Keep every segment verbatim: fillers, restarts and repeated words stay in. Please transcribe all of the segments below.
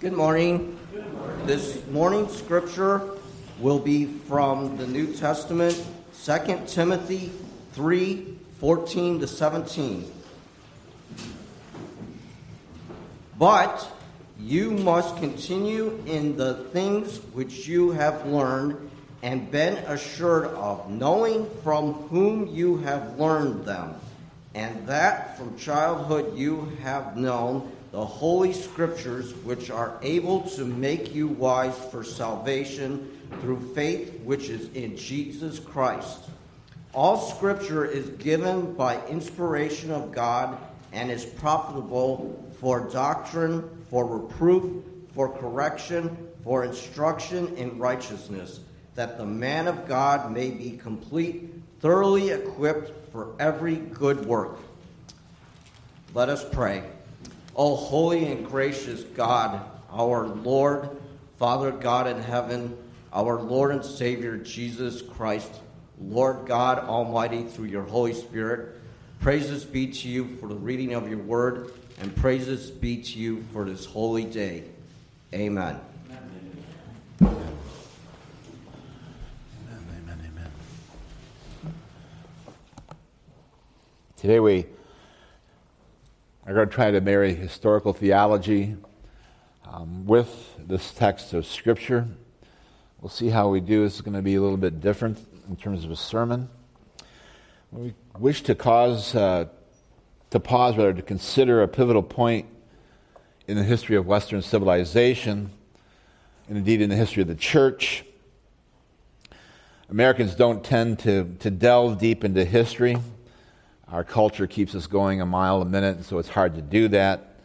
Good morning. Good morning. This morning's scripture will be from the New Testament, Second Timothy three, fourteen to seventeen. But you must continue in the things which you have learned and been assured of, knowing from whom you have learned them, and that from childhood you have known the Holy Scriptures, which are able to make you wise for salvation through faith which is in Jesus Christ. All Scripture is given by inspiration of God and is profitable for doctrine, for reproof, for correction, for instruction in righteousness, that the man of God may be complete, thoroughly equipped for every good work. Let us pray. O holy and gracious God, our Lord, Father God in heaven, our Lord and Savior Jesus Christ, Lord God Almighty, through your Holy Spirit, praises be to you for the reading of your word, and praises be to you for this holy day. Amen. Amen, amen, amen. Today we are going to try to marry historical theology um, with this text of Scripture. We'll see how we do. It's going to be a little bit different in terms of a sermon. We wish to cause, uh, to pause, rather, to consider a pivotal point in the history of Western civilization, and indeed in the history of the church. Americans don't tend to, to delve deep into history. Our culture keeps us going a mile a minute, so it's hard to do that.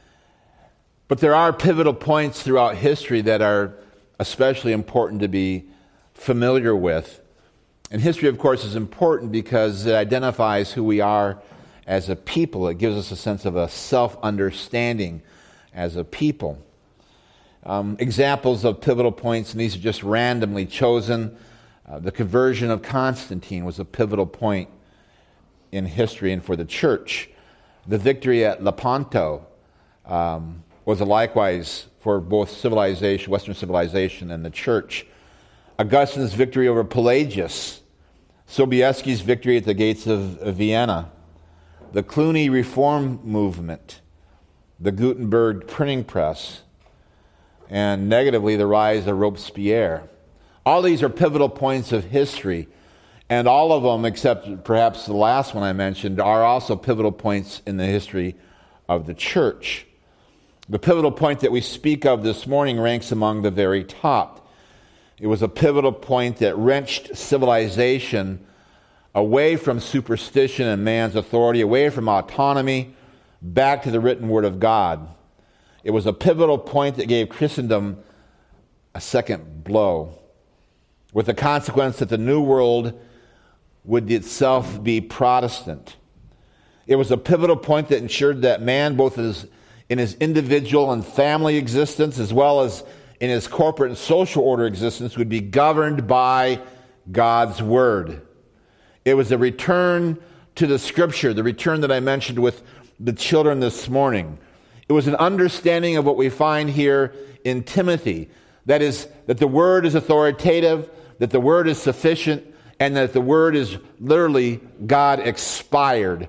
But there are pivotal points throughout history that are especially important to be familiar with. And history, of course, is important because it identifies who we are as a people. It gives us a sense of a self-understanding as a people. Um, examples of pivotal points, and these are just randomly chosen. Uh, the conversion of Constantine was a pivotal point in history and for the church. The victory at Lepanto um, was a likewise for both civilization, Western civilization, and the church. Augustine's victory over Pelagius, Sobieski's victory at the gates of, of Vienna, the Cluny Reform Movement, the Gutenberg printing press, and negatively the rise of Robespierre. All these are pivotal points of history. And all of them, except perhaps the last one I mentioned, are also pivotal points in the history of the church. The pivotal point that we speak of this morning ranks among the very top. It was a pivotal point that wrenched civilization away from superstition and man's authority, away from autonomy, back to the written word of God. It was a pivotal point that gave Christendom a second blow, with the consequence that the New World would itself be Protestant. It was a pivotal point that ensured that man, both his, in his individual and family existence, as well as in his corporate and social order existence, would be governed by God's Word. It was a return to the Scripture, the return that I mentioned with the children this morning. It was an understanding of what we find here in Timothy. That is, that the Word is authoritative, that the Word is sufficient, and that the Word is literally God-expired.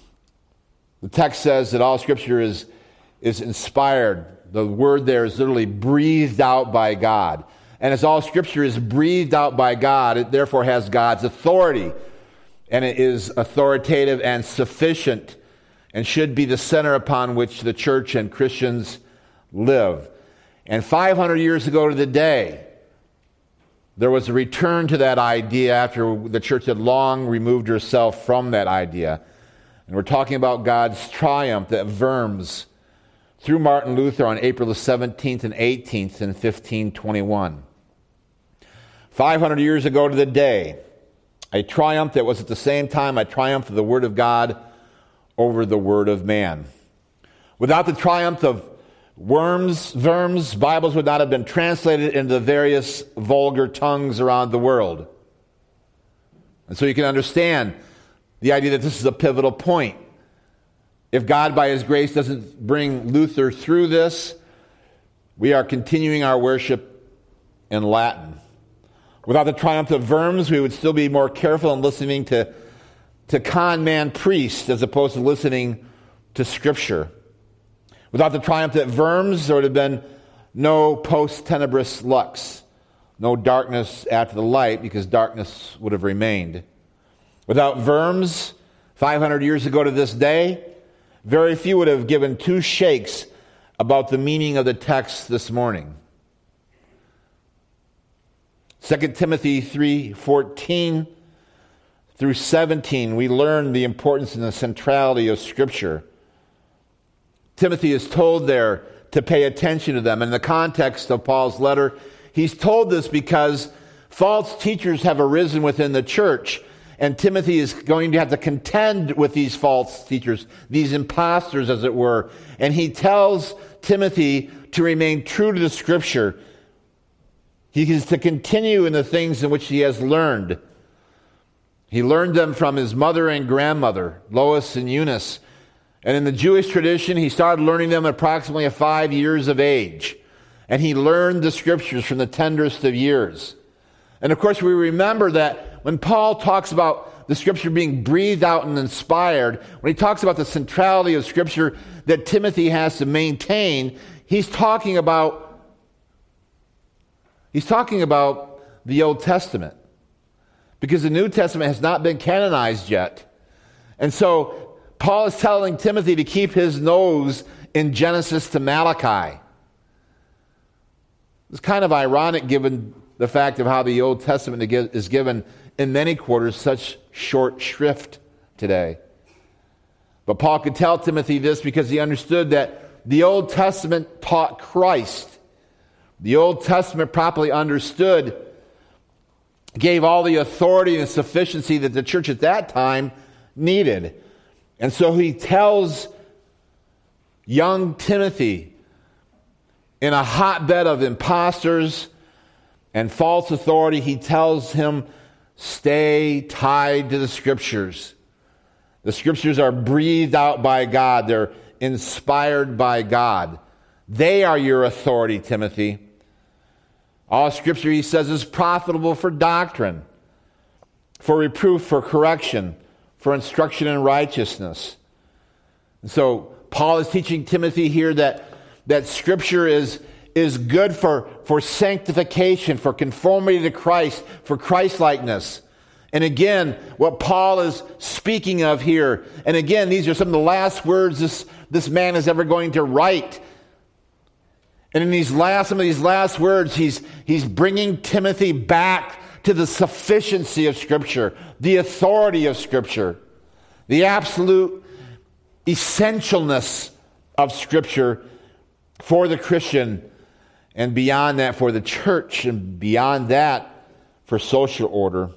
The text says that all Scripture is, is inspired. The word there is literally breathed out by God. And as all Scripture is breathed out by God, it therefore has God's authority. And it is authoritative and sufficient and should be the center upon which the church and Christians live. And five hundred years ago to the day, there was a return to that idea after the church had long removed herself from that idea. And we're talking about God's triumph at Worms through Martin Luther on April the seventeenth and eighteenth in fifteen twenty-one. five hundred years ago to the day, a triumph that was at the same time a triumph of the Word of God over the Word of man. Without the triumph of Worms, Worms, Bibles would not have been translated into the various vulgar tongues around the world. And so you can understand the idea that this is a pivotal point. If God, by His grace, doesn't bring Luther through this, We are continuing our worship in Latin. Without the triumph of Worms, we would still be more careful in listening to, to con man priests as opposed to listening to Scripture. Without the triumph of Worms, there would have been no post tenebris lux, no darkness after the light, because darkness would have remained. Without Worms, five hundred years ago to this day, very few would have given two shakes about the meaning of the text this morning. Second Timothy three fourteen through seventeen, we learn the importance and the centrality of Scripture. Timothy is told there to pay attention to them. In the context of Paul's letter, he's told this because false teachers have arisen within the church, and Timothy is going to have to contend with these false teachers, these imposters, as it were. And he tells Timothy to remain true to the Scripture. He is to continue in the things in which he has learned. He learned them from his mother and grandmother, Lois and Eunice. And in the Jewish tradition, he started learning them at approximately at five years of age. And he learned the Scriptures from the tenderest of years. And of course, we remember that when Paul talks about the Scripture being breathed out and inspired, when he talks about the centrality of Scripture that Timothy has to maintain, he's talking about he's talking about the Old Testament. Because the New Testament has not been canonized yet. And so Paul is telling Timothy to keep his nose in Genesis to Malachi. It's kind of ironic given the fact of how the Old Testament is given in many quarters such short shrift today. But Paul could tell Timothy this because he understood that the Old Testament taught Christ. The Old Testament, properly understood, gave all the authority and sufficiency that the church at that time needed. And so he tells young Timothy, in a hotbed of imposters and false authority, he tells him, stay tied to the Scriptures. The Scriptures are breathed out by God. They're inspired by God. They are your authority, Timothy. All Scripture, he says, is profitable for doctrine, for reproof, for correction, for instruction in righteousness. And so Paul is teaching Timothy here that, that Scripture is, is good for, for sanctification, for conformity to Christ, for Christ-likeness. And again, what Paul is speaking of here, and again, these are some of the last words this, this man is ever going to write. And in these last, some of these last words, he's, he's bringing Timothy back to the sufficiency of Scripture, the authority of Scripture, the absolute essentialness of Scripture for the Christian, and beyond that for the church, and beyond that for social order.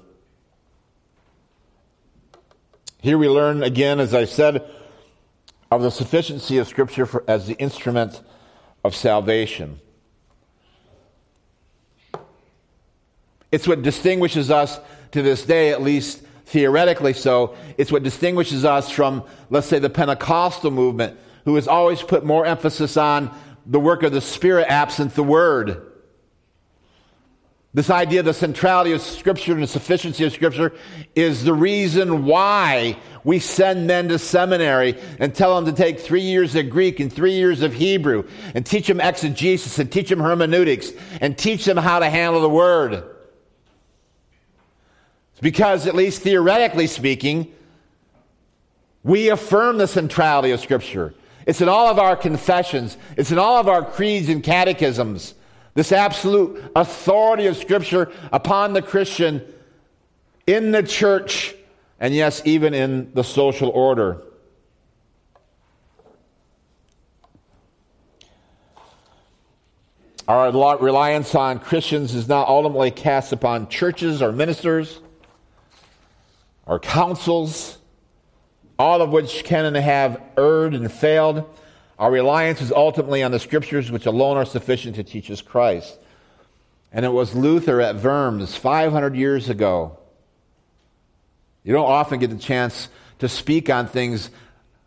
Here we learn again, as I said, of the sufficiency of Scripture for, as the instrument of salvation. It's what distinguishes us to this day, at least theoretically so. It's what distinguishes us from, let's say, the Pentecostal movement, who has always put more emphasis on the work of the Spirit absent the Word. This idea of the centrality of Scripture and the sufficiency of Scripture is the reason why we send men to seminary and tell them to take three years of Greek and three years of Hebrew and teach them exegesis and teach them hermeneutics and teach them how to handle the Word. Because, at least theoretically speaking, we affirm the centrality of Scripture. It's in all of our confessions. It's in all of our creeds and catechisms. This absolute authority of Scripture upon the Christian in the church, and yes, even in the social order. Our reliance on Christians is not ultimately cast upon churches or ministers or councils, all of which can and have erred and failed. Our reliance is ultimately on the Scriptures, which alone are sufficient to teach us Christ. And it was Luther at Worms five hundred years ago. You don't often get the chance to speak on things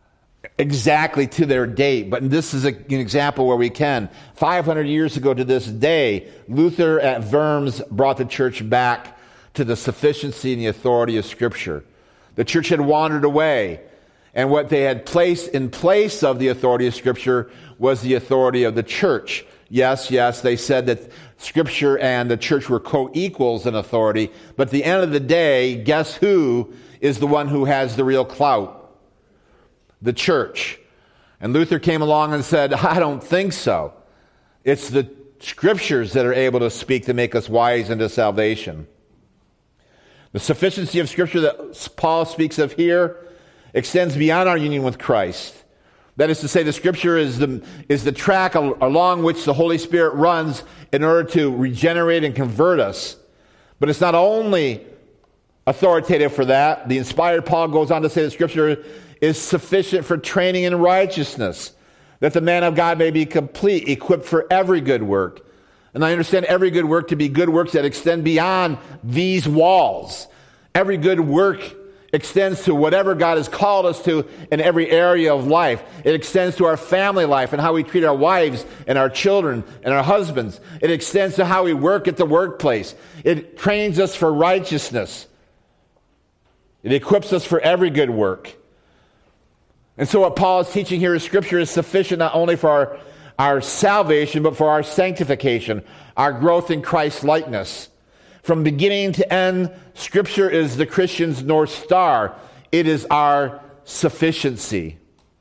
exactly to their date, but this is a, an example where we can. five hundred years ago to this day, Luther at Worms brought the church back to the sufficiency and the authority of Scripture. The church had wandered away, and what they had placed in place of the authority of Scripture was the authority of the church. Yes, yes, they said that Scripture and the church were co-equals in authority, but at the end of the day, guess who is the one who has the real clout? The church. And Luther came along and said, I don't think so. It's the Scriptures that are able to speak to make us wise unto salvation. The sufficiency of Scripture that Paul speaks of here extends beyond our union with Christ. That is to say, the Scripture is the, is the track al- along which the Holy Spirit runs in order to regenerate and convert us. But it's not only authoritative for that. The inspired Paul goes on to say the Scripture is sufficient for training in righteousness, that the man of God may be complete, equipped for every good work. And I understand every good work to be good works that extend beyond these walls. Every good work extends to whatever God has called us to in every area of life. It extends to our family life and how we treat our wives and our children and our husbands. It extends to how we work at the workplace. It trains us for righteousness. It equips us for every good work. And so what Paul is teaching here is Scripture is sufficient not only for our, our salvation, but for our sanctification, our growth in Christ's likeness. From beginning to end, Scripture is the Christian's North Star. It is our sufficiency.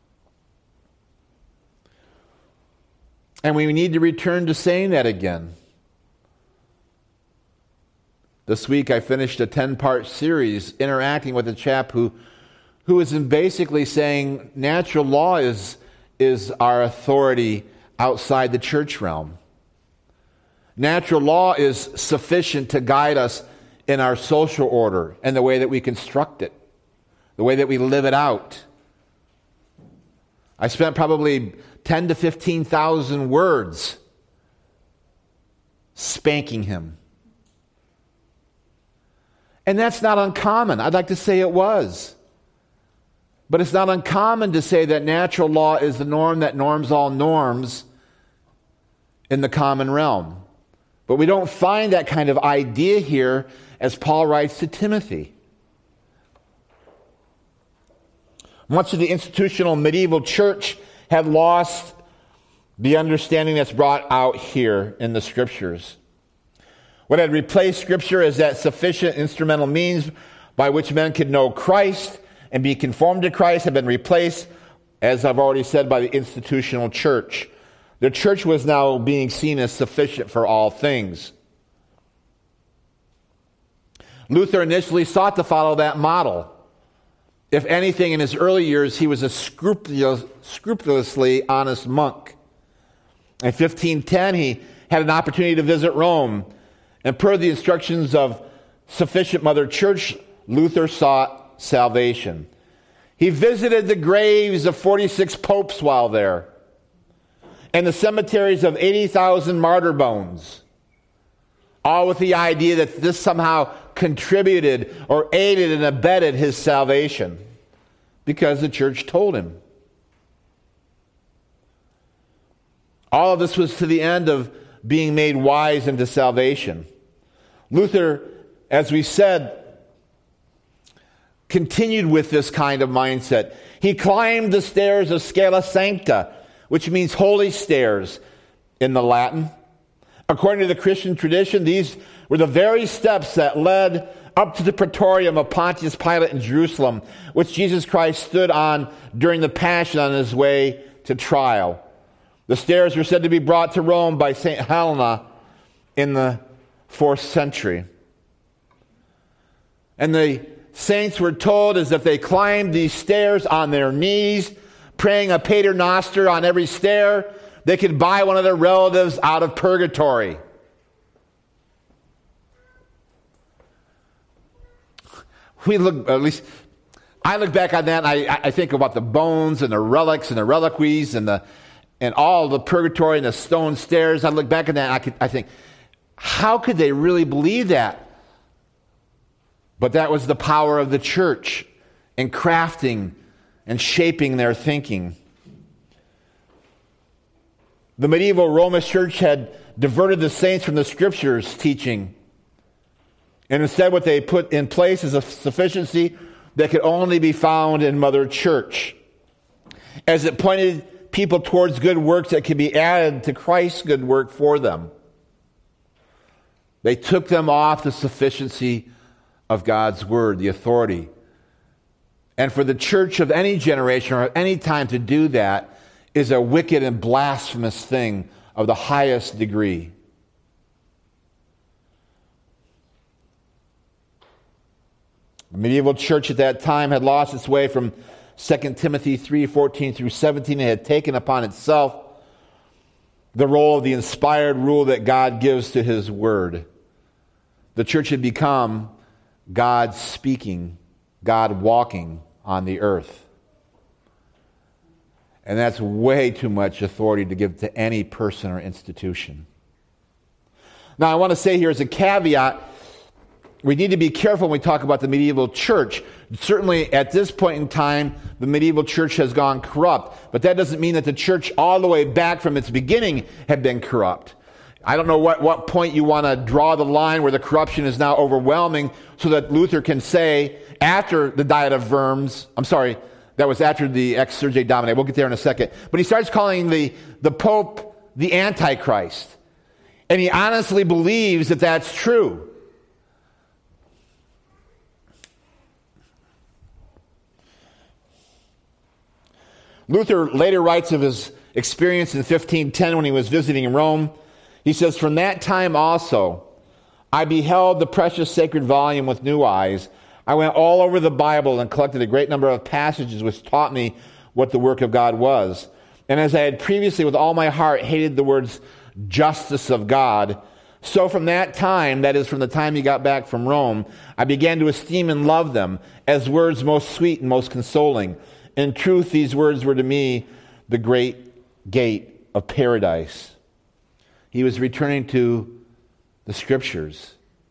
And we need to return to saying that again. This week I finished a ten-part series interacting with a chap who who is basically saying natural law is, is our authority outside the church realm. Natural law is sufficient to guide us in our social order and the way that we construct it, the way that we live it out. I spent probably ten to fifteen thousand words spanking him. And that's not uncommon. I'd like to say it was. But it's not uncommon to say that natural law is the norm that norms all norms in the common realm. But we don't find that kind of idea here as Paul writes to Timothy. Much of the institutional medieval church had lost the understanding that's brought out here in the Scriptures. What had replaced Scripture is that sufficient instrumental means by which men could know Christ and be conformed to Christ have been replaced, as I've already said, by the institutional church. The church was now being seen as sufficient for all things. Luther initially sought to follow that model. If anything, in his early years, he was a scrupulous, scrupulously honest monk. In fifteen ten, he had an opportunity to visit Rome. And per the instructions of sufficient Mother Church, Luther sought salvation. He visited the graves of forty-six popes while there, and the cemeteries of eighty thousand martyr bones, all with the idea that this somehow contributed or aided and abetted his salvation, because the church told him. All of this was to the end of being made wise into salvation. Luther, as we said, continued with this kind of mindset. He climbed the stairs of Scala Sancta, which means holy stairs in the Latin. According to the Christian tradition, these were the very steps that led up to the praetorium of Pontius Pilate in Jerusalem, which Jesus Christ stood on during the Passion on his way to trial. The stairs were said to be brought to Rome by Saint Helena in the fourth century. And the saints were told as if they climbed these stairs on their knees, praying a Pater Noster on every stair, they could buy one of their relatives out of purgatory. We look, at least I look back on that and I, I think about the bones and the relics and the reliquaries and the and all the purgatory and the stone stairs. I look back at that and I, could, I think, how could they really believe that? But that was the power of the church in crafting and shaping their thinking. The medieval Roman church had diverted the saints from the Scriptures teaching, and instead what they put in place is a sufficiency that could only be found in Mother Church, as it pointed people towards good works that could be added to Christ's good work for them. They took them off the sufficiency of God's Word, the authority. And for the church of any generation or any time to do that is a wicked and blasphemous thing of the highest degree. The medieval church at that time had lost its way from Second Timothy three fourteen through seventeen. It had taken upon itself the role of the inspired rule that God gives to His Word. The church had become God speaking, God walking on the earth. And that's way too much authority to give to any person or institution. Now, I want to say here as a caveat, we need to be careful when we talk about the medieval church. Certainly, at this point in time, the medieval church has gone corrupt. But that doesn't mean that the church all the way back from its beginning had been corrupt. I don't know what, what point you want to draw the line where the corruption is now overwhelming so that Luther can say, after the Diet of Worms, I'm sorry, that was after the Ex Surge Domine. We'll get there in a second. But he starts calling the, the Pope the Antichrist. And he honestly believes that that's true. Luther later writes of his experience in fifteen ten when he was visiting Rome. He says, "From that time also, I beheld the precious sacred volume with new eyes. I went all over the Bible and collected a great number of passages which taught me what the work of God was. And as I had previously with all my heart hated the words justice of God, so from that time, that is from the time he got back from Rome, I began to esteem and love them as words most sweet and most consoling. In truth, these words were to me the great gate of paradise." He was returning to the Scriptures.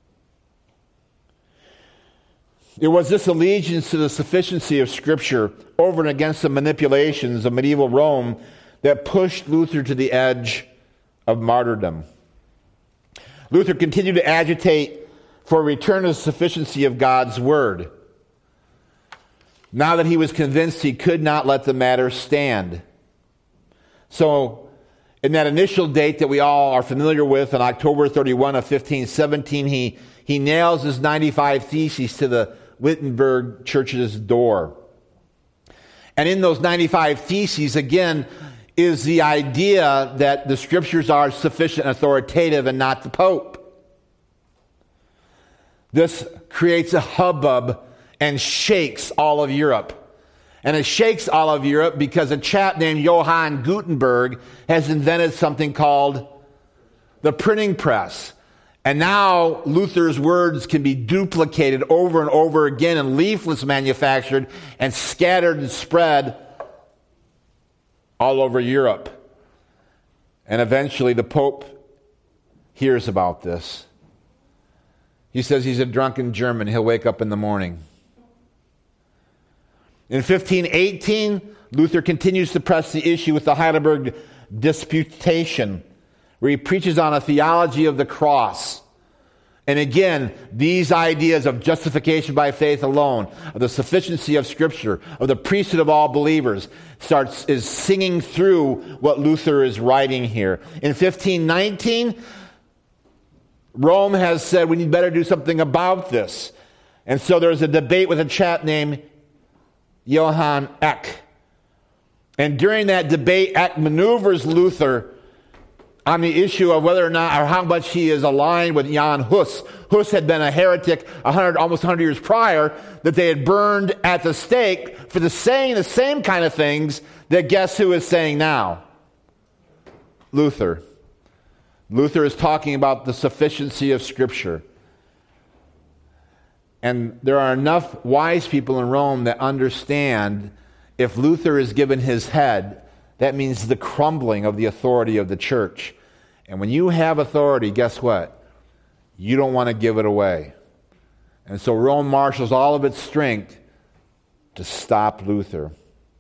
It was this allegiance to the sufficiency of Scripture over and against the manipulations of medieval Rome that pushed Luther to the edge of martyrdom. Luther continued to agitate for a return to the sufficiency of God's Word, now that he was convinced he could not let the matter stand. So, in that initial date that we all are familiar with, on October thirty-first of fifteen seventeen, he, he nails his ninety-five Theses to the Wittenberg Church's door. And in those ninety-five Theses, again, is the idea that the Scriptures are sufficient and authoritative and not the Pope. This creates a hubbub and shakes all of Europe. And it shakes all of Europe because a chap named Johann Gutenberg has invented something called the printing press. And now Luther's words can be duplicated over and over again in leaflets manufactured and scattered and spread all over Europe. And eventually the Pope hears about this. He says he's a drunken German. He'll wake up in the morning. In fifteen eighteen, Luther continues to press the issue with the Heidelberg Disputation, where he preaches on a theology of the cross. And again, these ideas of justification by faith alone, of the sufficiency of Scripture, of the priesthood of all believers, starts is singing through what Luther is writing here. In fifteen nineteen, Rome has said we need better do something about this. And so there's a debate with a chap named Johann Eck. And during that debate, Eck maneuvers Luther on the issue of whether or not, or how much he is aligned with Jan Hus. Hus had been a heretic one hundred, almost one hundred years prior, that they had burned at the stake for the saying the same kind of things that guess who is saying now? Luther. Luther is talking about the sufficiency of Scripture. And there are enough wise people in Rome that understand if Luther is given his head, that means the crumbling of the authority of the church. And when you have authority, guess what? You don't want to give it away. And so Rome marshals all of its strength to stop Luther.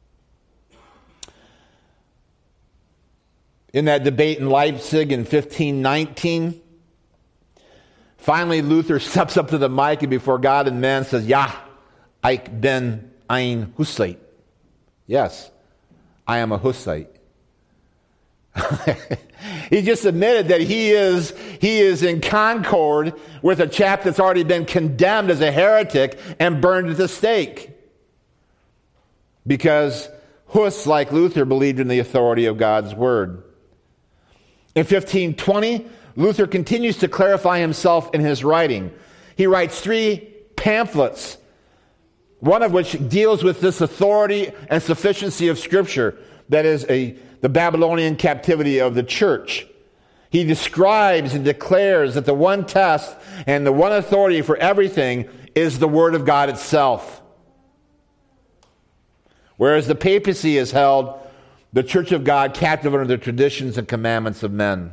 in that debate in Leipzig in fifteen nineteen. Finally, Luther steps up to the mic and before God and man says, Ja, ich bin ein Hussite. Yes, I am a Hussite. He just admitted that he is, he is in concord with a chap that's already been condemned as a heretic and burned at the stake. Because Huss, like Luther, believed in the authority of God's word. In fifteen twenty, Luther continues to clarify himself in his writing. He writes three pamphlets, one of which deals with this authority and sufficiency of Scripture, that is a, the Babylonian captivity of the church. He describes and declares that the one test and the one authority for everything is the Word of God itself. Whereas the papacy has held the Church of God captive under the traditions and commandments of men.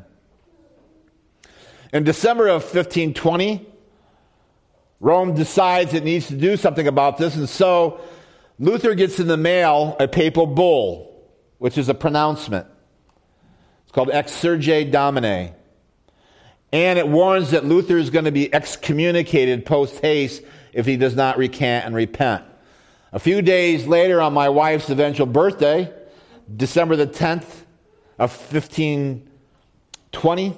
In December of fifteen twenty, Rome decides it needs to do something about this, and so Luther gets in the mail a papal bull, which is a pronouncement. It's called Exsurge Domine. And it warns that Luther is going to be excommunicated post haste if he does not recant and repent. A few days later, on my wife's eventual birthday, December the tenth of fifteen twenty,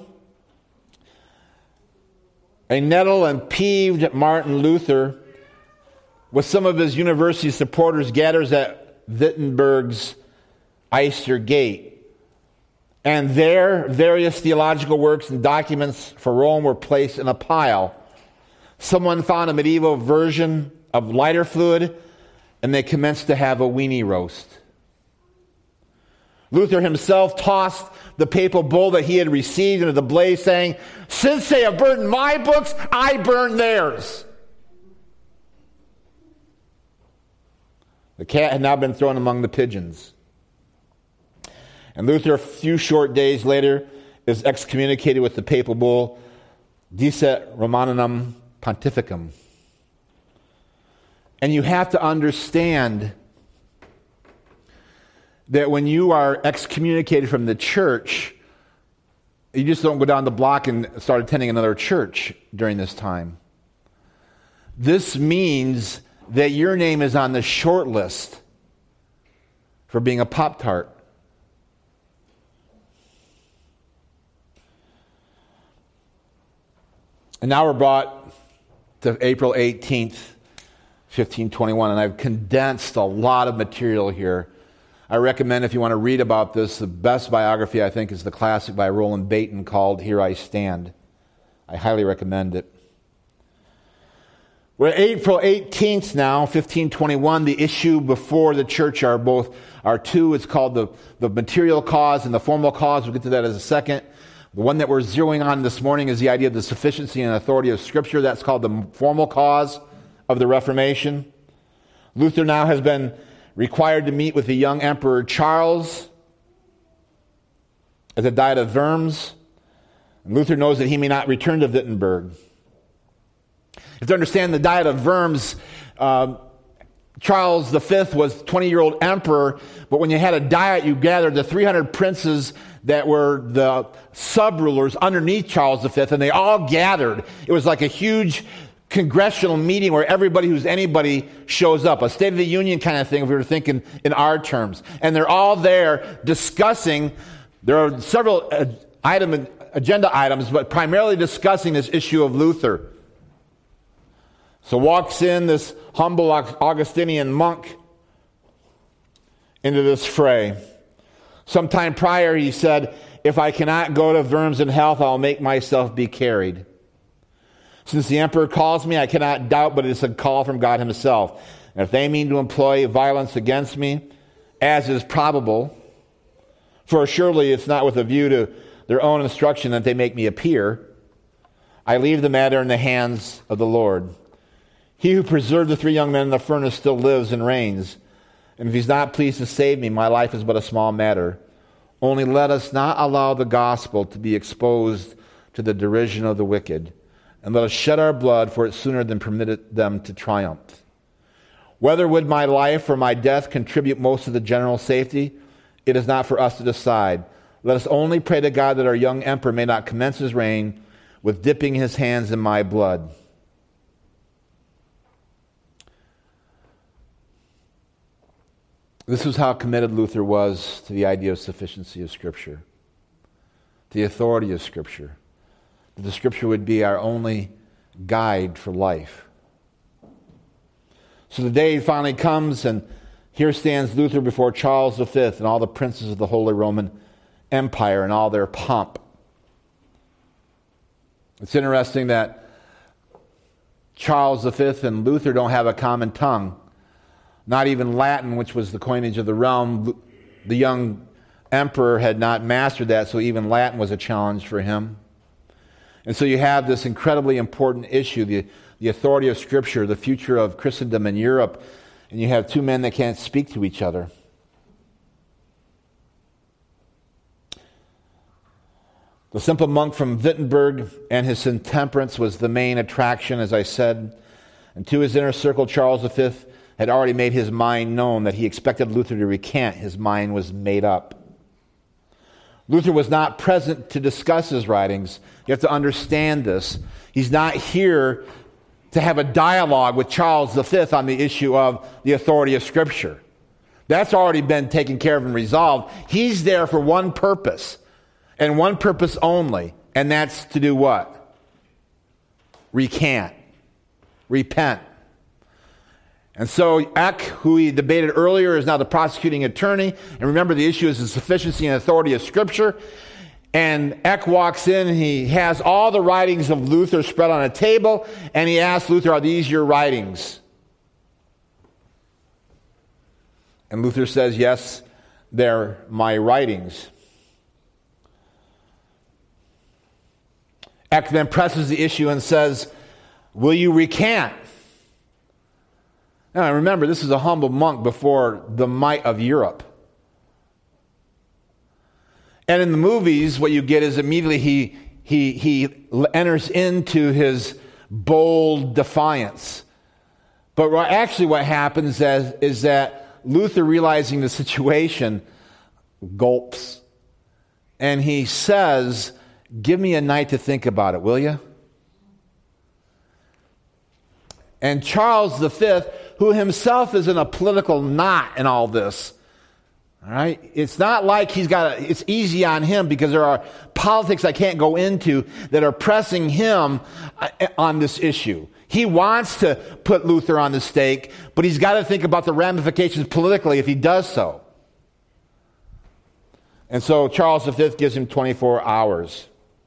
a nettled and peeved Martin Luther, with some of his university supporters, gathers at Wittenberg's Eister Gate. And there, various theological works and documents for Rome were placed in a pile. Someone found a medieval version of lighter fluid, and they commenced to have a weenie roast. Luther himself tossed the papal bull that he had received into the blaze, saying, "Since they have burned my books, I burn theirs." The cat had now been thrown among the pigeons. And Luther, a few short days later, is excommunicated with the papal bull, Decet Romanum Pontificum. And you have to understand that when you are excommunicated from the church, you just don't go down the block and start attending another church during this time. This means that your name is on the short list for being a Pop-Tart. And now we're brought to April eighteenth, fifteen twenty-one, and I've condensed a lot of material here. I recommend, if you want to read about this, the best biography, I think, is the classic by Roland Bainton called Here I Stand. I highly recommend it. We're April eighteenth now, fifteen twenty-one. The issue before the church are both are two. It's called the, the material cause and the formal cause. We'll get to that as a second. The one that we're zeroing on this morning is the idea of the sufficiency and authority of Scripture. That's called the formal cause of the Reformation. Luther now has been required to meet with the young Emperor Charles at the Diet of Worms. And Luther knows that he may not return to Wittenberg. If to understand the Diet of Worms, uh, Charles the Fifth was twenty-year-old emperor, but when you had a diet, you gathered the three hundred princes that were the sub-rulers underneath Charles the Fifth, and they all gathered. It was like a huge congressional meeting where everybody who's anybody shows up, a State of the Union kind of thing if we were thinking in our terms. And they're all there discussing, there are several uh, item, agenda items, but primarily discussing this issue of Luther. So walks in this humble Augustinian monk into this fray. Sometime prior he said, "If I cannot go to Worms in health, I'll make myself be carried. Since the emperor calls me, I cannot doubt, but it is a call from God himself. And if they mean to employ violence against me, as is probable, for surely it's not with a view to their own instruction that they make me appear, I leave the matter in the hands of the Lord. He who preserved the three young men in the furnace still lives and reigns. And if he's not pleased to save me, my life is but a small matter. Only let us not allow the gospel to be exposed to the derision of the wicked. And let us shed our blood for it sooner than permit them to triumph. Whether would my life or my death contribute most to the general safety, it is not for us to decide. Let us only pray to God that our young emperor may not commence his reign with dipping his hands in my blood. This was how committed Luther was to the idea of sufficiency of Scripture, the authority of Scripture, that the Scripture would be our only guide for life. So the day finally comes, and here stands Luther before Charles the Fifth and all the princes of the Holy Roman Empire and all their pomp. It's interesting that Charles the Fifth and Luther don't have a common tongue. Not even Latin, which was the coinage of the realm. The young emperor had not mastered that, so even Latin was a challenge for him. And so you have this incredibly important issue, the, the authority of Scripture, the future of Christendom in Europe, and you have two men that can't speak to each other. The simple monk from Wittenberg and his intemperance was the main attraction, as I said. And to his inner circle, Charles the Fifth had already made his mind known that he expected Luther to recant. His mind was made up. Luther was not present to discuss his writings. You have to understand this. He's not here to have a dialogue with Charles the Fifth on the issue of the authority of Scripture. That's already been taken care of and resolved. He's there for one purpose, and one purpose only, and that's to do what? Recant. Repent. And so Eck, who he debated earlier, is now the prosecuting attorney. And remember, the issue is the sufficiency and authority of Scripture. And Eck walks in, and he has all the writings of Luther spread on a table, and he asks Luther, are these your writings? And Luther says, yes, they're my writings. Eck then presses the issue and says, will you recant? Now remember, this is a humble monk before the might of Europe. And in the movies, what you get is immediately he, he, he enters into his bold defiance. But what, actually what happens is, is that Luther, realizing the situation, gulps. And he says, give me a night to think about it, will you? And Charles the Fifth, who himself is in a political knot in all this, all right? It's not like he's got a, it's easy on him because there are politics I can't go into that are pressing him on this issue. He wants to put Luther on the stake, but he's got to think about the ramifications politically if he does so. And so Charles the Fifth gives him twenty-four hours.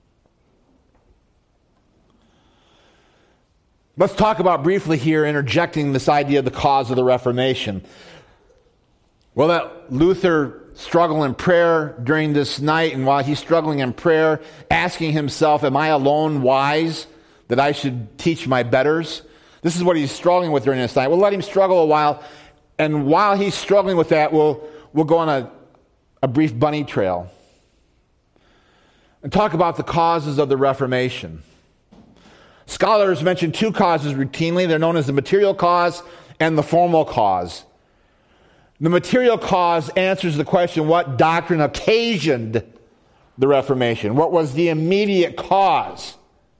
Let's talk about briefly here, interjecting this idea of the cause of the Reformation. Well, that Luther struggled in prayer during this night, and while he's struggling in prayer, asking himself, am I alone wise that I should teach my betters? This is what he's struggling with during this night. We'll let him struggle a while, and while he's struggling with that, we'll, we'll go on a, a brief bunny trail and talk about the causes of the Reformation. Scholars mention two causes routinely. They're known as the material cause and the formal cause. The material cause answers the question, what doctrine occasioned the Reformation? What was the immediate cause?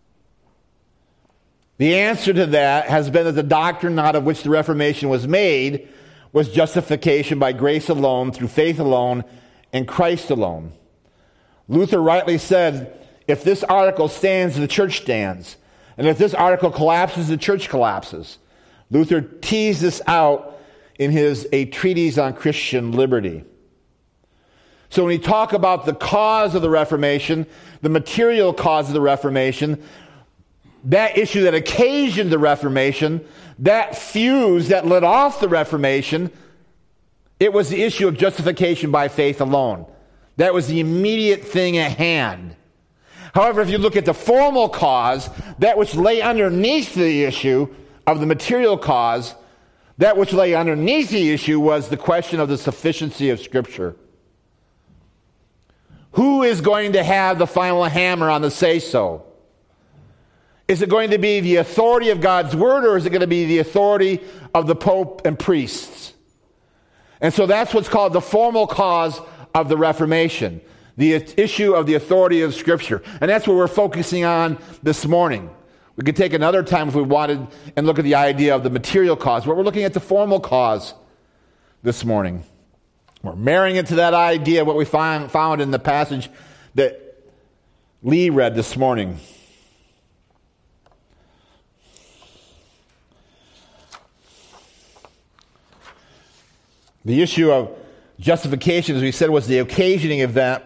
The answer to that has been that the doctrine out of which the Reformation was made was justification by grace alone, through faith alone, and Christ alone. Luther rightly said, if this article stands, the church stands. And if this article collapses, the church collapses. Luther teased this out in his A Treatise on Christian Liberty. So when we talk about the cause of the Reformation, the material cause of the Reformation, that issue that occasioned the Reformation, that fuse that lit off the Reformation, it was the issue of justification by faith alone. That was the immediate thing at hand. However, if you look at the formal cause, that which lay underneath the issue of the material cause, that which lay underneath the issue was the question of the sufficiency of Scripture. Who is going to have the final hammer on the say-so? Is it going to be the authority of God's Word, or is it going to be the authority of the Pope and priests? And so that's what's called the formal cause of the Reformation. The issue of the authority of Scripture. And that's what we're focusing on this morning. We could take another time if we wanted and look at the idea of the material cause, but we're looking at the formal cause this morning. We're marrying it to that idea, what we find, found in the passage that Lee read this morning. The issue of justification, as we said, was the occasioning event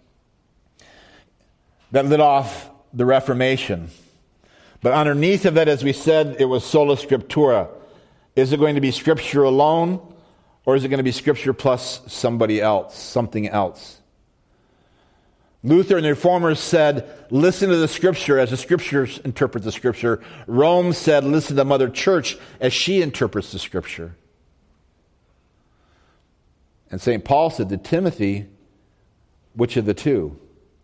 that lit off the Reformation. But underneath of it, as we said, it was sola scriptura. Is it going to be Scripture alone, or is it going to be Scripture plus somebody else, something else? Luther and the Reformers said, listen to the Scripture as the Scriptures interpret the Scripture. Rome said, listen to the Mother Church as she interprets the Scripture. And Saint Paul said to Timothy, which of the two?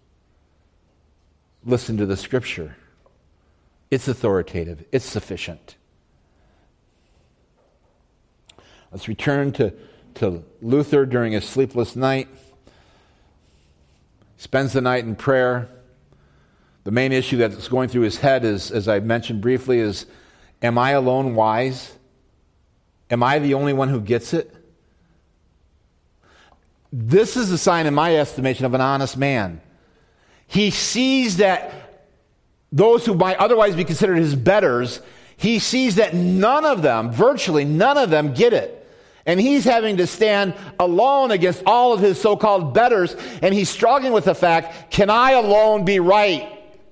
Listen to the Scripture. It's authoritative. It's sufficient. Let's return to, to Luther during his sleepless night. He spends the night in prayer. The main issue that's going through his head is, as I mentioned briefly, is, am I alone wise? Am I the only one who gets it? This is a sign, in my estimation, of an honest man. He sees that those who might otherwise be considered his betters, he sees that none of them, virtually none of them, get it. And he's having to stand alone against all of his so-called betters, and he's struggling with the fact, can I alone be right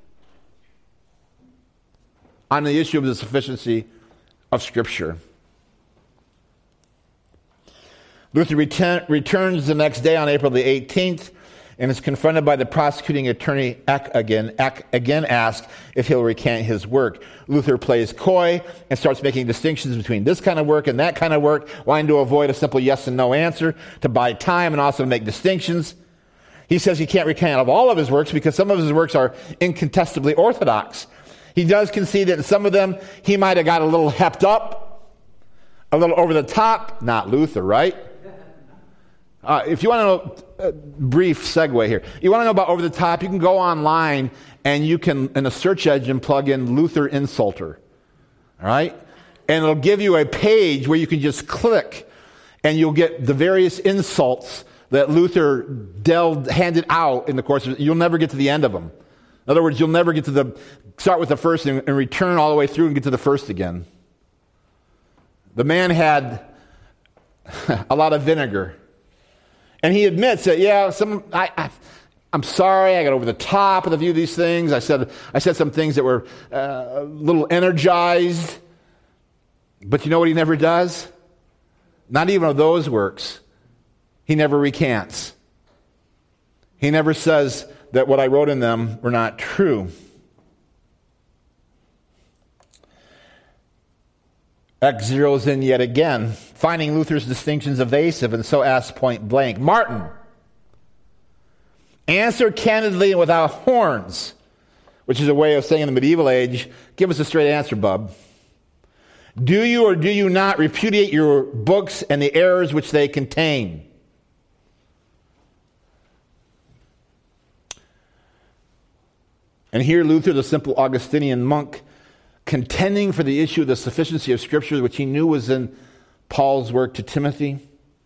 on the issue of the sufficiency of Scripture? Luther return, returns the next day on April the eighteenth and is confronted by the prosecuting attorney. Eck again, Eck again asks if he'll recant his work. Luther plays coy and starts making distinctions between this kind of work and that kind of work, wanting to avoid a simple yes and no answer, to buy time and also make distinctions. He says he can't recant of all of his works because some of his works are incontestably orthodox. He does concede that in some of them he might have got a little hepped up, a little over the top. Not Luther, right? Uh, if you want to know, a brief segue here. You want to know about over the top, you can go online and you can, in a search engine, plug in Luther Insulter. All right? And it'll give you a page where you can just click and you'll get the various insults that Luther delved, handed out in the course of it. You'll never get to the end of them. In other words, you'll never get to the, start with the first and, and return all the way through and get to the first again. The man had a lot of vinegar. And he admits that, yeah, some I, I, I'm sorry, I got over the top with a few of these things. I said I said some things that were uh, a little energized. But you know what he never does? Not even of those works. He never recants. He never says that what I wrote in them were not true. X zeroes in yet again, finding Luther's distinctions evasive, and so asks point blank, Martin, answer candidly and without horns, which is a way of saying in the medieval age, give us a straight answer, bub. Do you or do you not repudiate your books and the errors which they contain? And here Luther, the simple Augustinian monk, contending for the issue of the sufficiency of Scripture, which he knew was in Paul's work to Timothy.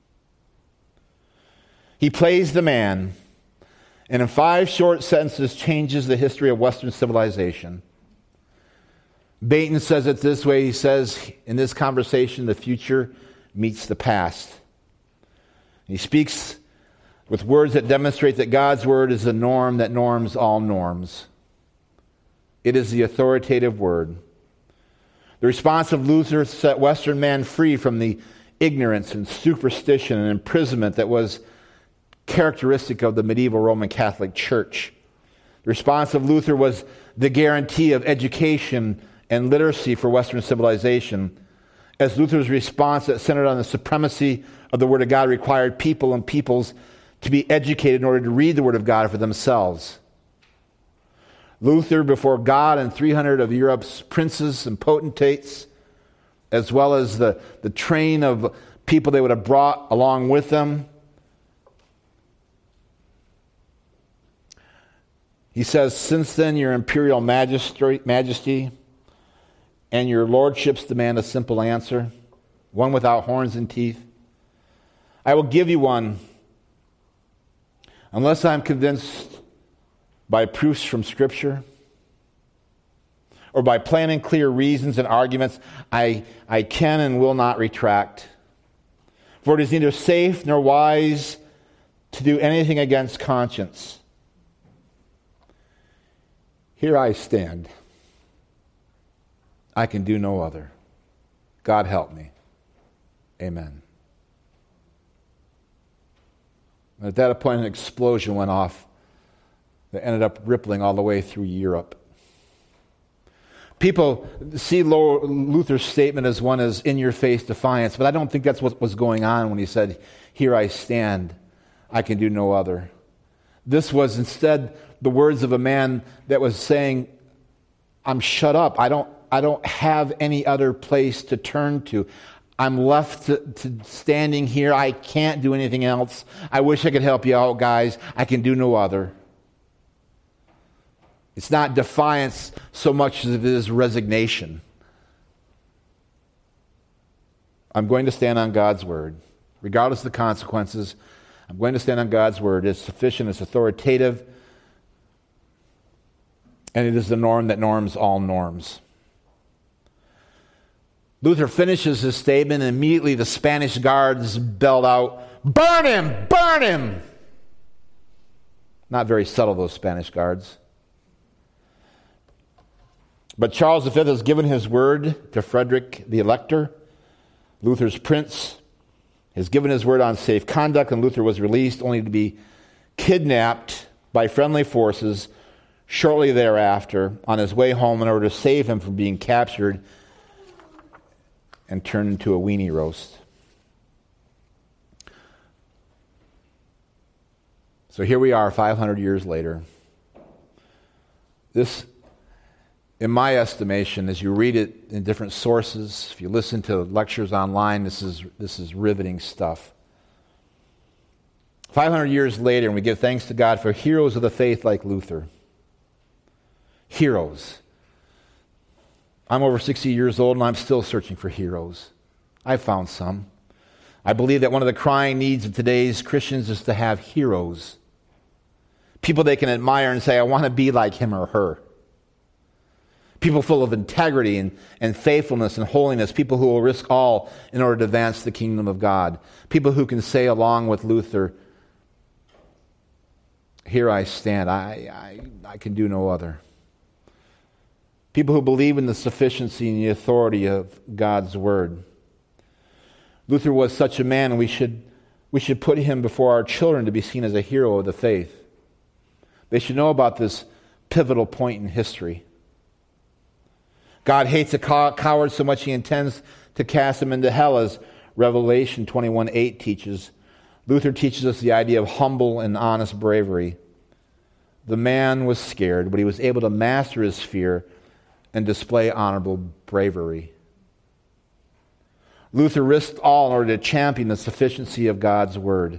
He plays the man, and in five short sentences changes the history of Western civilization. Baton says it this way. He says, in this conversation, the future meets the past. He speaks with words that demonstrate that God's word is the norm that norms all norms. It is the authoritative word. The response of Luther set Western man free from the ignorance and superstition and imprisonment that was characteristic of the medieval Roman Catholic Church. The response of Luther was the guarantee of education and literacy for Western civilization, as Luther's response that centered on the supremacy of the Word of God required people and peoples to be educated in order to read the Word of God for themselves. Luther, before God and three hundred of Europe's princes and potentates, as well as the, the train of people they would have brought along with them, He says, since then your imperial majesty and your lordships demand a simple answer, one without horns and teeth. I will give you one, unless I'm convinced by proofs from Scripture or by plain and clear reasons and arguments, I, I can and will not retract. For it is neither safe nor wise to do anything against conscience. Here I stand. I can do no other. God help me. Amen. And at that point, an explosion went off that ended up rippling all the way through Europe. People see Luther's statement as one as in-your-face defiance, but I don't think that's what was going on when he said, here I stand, I can do no other. This was instead the words of a man that was saying, I'm shut up. I don't, I don't have any other place to turn to. I'm left to, to standing here. I can't do anything else. I wish I could help you out, guys. I can do no other. It's not defiance so much as it is resignation. I'm going to stand on God's word. Regardless of the consequences, I'm going to stand on God's word. It's sufficient, it's authoritative, and it is the norm that norms all norms. Luther finishes his statement, and immediately the Spanish guards belled out, burn him! Burn him! Not very subtle, those Spanish guards. But Charles the Fifth has given his word to Frederick the Elector, Luther's prince. He has given his word on safe conduct, and Luther was released only to be kidnapped by friendly forces shortly thereafter on his way home in order to save him from being captured and turned into a weenie roast. So here we are five hundred years later. This, in my estimation, as you read it in different sources, if you listen to lectures online, this is this is riveting stuff. five hundred years later, and we give thanks to God for heroes of the faith like Luther. Heroes. I'm over sixty years old, and I'm still searching for heroes. I've found some. I believe that one of the crying needs of today's Christians is to have heroes. People they can admire and say, I want to be like him or her. People full of integrity and, and faithfulness and holiness. People who will risk all in order to advance the kingdom of God. People who can say along with Luther, here I stand, I, I, I can do no other. People who believe in the sufficiency and the authority of God's word. Luther was such a man, and we should, we should put him before our children to be seen as a hero of the faith. They should know about this pivotal point in history. God hates a coward so much he intends to cast him into hell, as Revelation twenty-one eight teaches. Luther teaches us the idea of humble and honest bravery. The man was scared, but he was able to master his fear and display honorable bravery. Luther risked all in order to champion the sufficiency of God's word.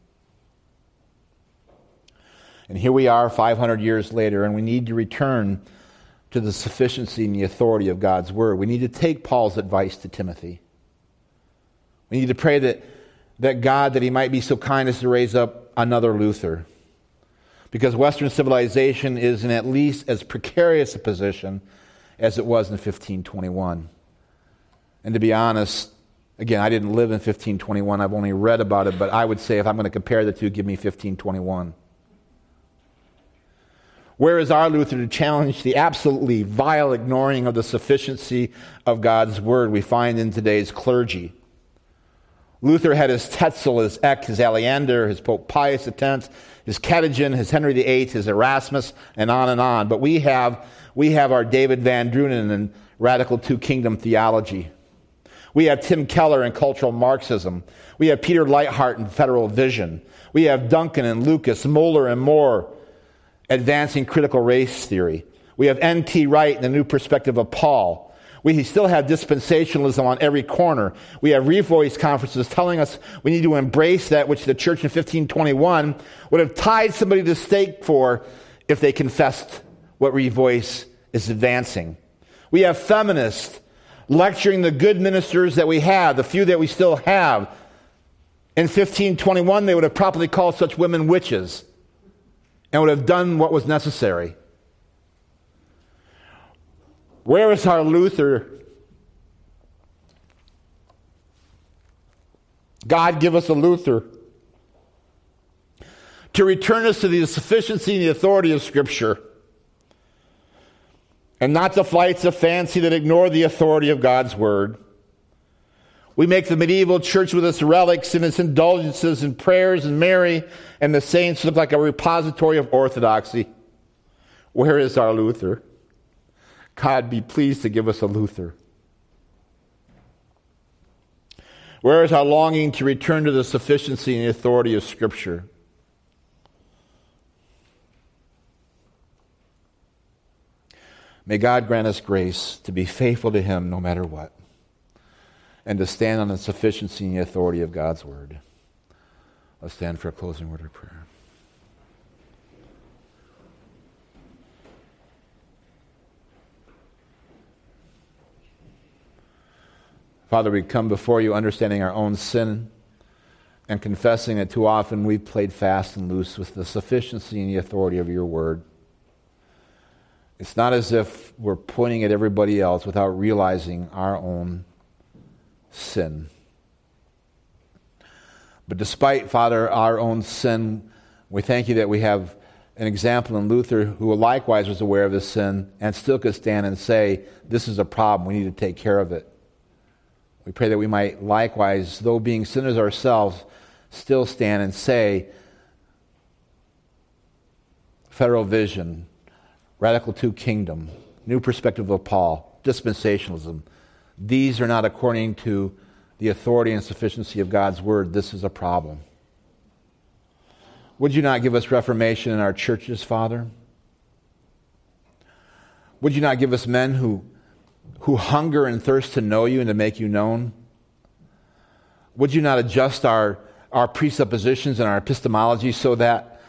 And here we are five hundred years later, and we need to return to the sufficiency and the authority of God's word. We need to take Paul's advice to Timothy. We need to pray that, that God, that he might be so kind as to raise up another Luther. Because Western civilization is in at least as precarious a position as it was in fifteen twenty-one. And to be honest, again, I didn't live in fifteen twenty-one. I've only read about it, but I would say if I'm going to compare the two, give me fifteen twenty-one. Where is our Luther to challenge the absolutely vile ignoring of the sufficiency of God's word we find in today's clergy? Luther had his Tetzel, his Eck, his Aleander, his Pope Pius X, his Cadogan, his Henry the Eighth, his Erasmus, and on and on. But we have we have our David Van Drunen and radical two-kingdom theology. We have Tim Keller and cultural Marxism. We have Peter Leithart and federal vision. We have Duncan and Lucas, Moeller and Moore, advancing critical race theory. We have N T Wright and the new perspective of Paul. We still have dispensationalism on every corner. We have Revoice conferences telling us we need to embrace that which the church in fifteen twenty-one would have tied somebody to the stake for if they confessed what Revoice is advancing. We have feminists lecturing the good ministers that we have, the few that we still have. In fifteen twenty-one, they would have properly called such women witches and would have done what was necessary. Where is our Luther? God, give us a Luther to return us to the sufficiency and the authority of Scripture, and not the flights of fancy that ignore the authority of God's Word. We make the medieval church with its relics and its indulgences and prayers and Mary and the saints look like a repository of orthodoxy. Where is our Luther? God, be pleased to give us a Luther. Where is our longing to return to the sufficiency and the authority of Scripture? May God grant us grace to be faithful to Him no matter what, and to stand on the sufficiency and the authority of God's Word. Let's stand for a closing word of prayer. Father, we come before you understanding our own sin and confessing that too often we've played fast and loose with the sufficiency and the authority of your Word. It's not as if we're pointing at everybody else without realizing our own sin. But despite, Father, our own sin, we thank you that we have an example in Luther who likewise was aware of his sin and still could stand and say, this is a problem, we need to take care of it. We pray that we might likewise, though being sinners ourselves, still stand and say, federal vision, Radical Two Kingdom, new perspective of Paul, dispensationalism. These are not according to the authority and sufficiency of God's Word. This is a problem. Would you not give us reformation in our churches, Father? Would you not give us men who, who hunger and thirst to know you and to make you known? Would you not adjust our, our presuppositions and our epistemology so that